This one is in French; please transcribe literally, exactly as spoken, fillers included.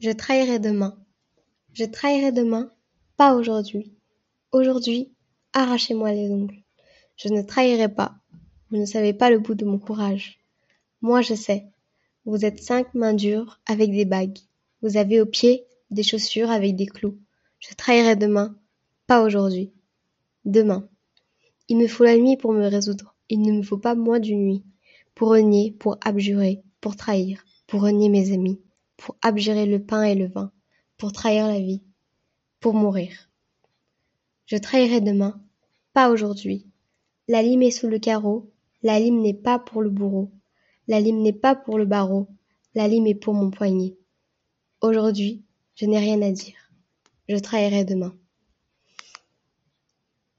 Je trahirai demain. Je trahirai demain, pas aujourd'hui. Aujourd'hui, arrachez-moi les ongles. Je ne trahirai pas. Vous ne savez pas le bout de mon courage. Moi, je sais. Vous êtes cinq mains dures avec des bagues. Vous avez aux pieds des chaussures avec des clous. Je trahirai demain, pas aujourd'hui. Demain. Il me faut la nuit pour me résoudre. Il ne me faut pas moi d'une nuit. Pour renier, pour abjurer, pour trahir, pour renier mes amis, pour abjurer le pain et le vin, pour trahir la vie, pour mourir. Je trahirai demain, pas aujourd'hui. La lime est sous le carreau, la lime n'est pas pour le bourreau, la lime n'est pas pour le barreau, la lime est pour mon poignet. Aujourd'hui, je n'ai rien à dire. Je trahirai demain.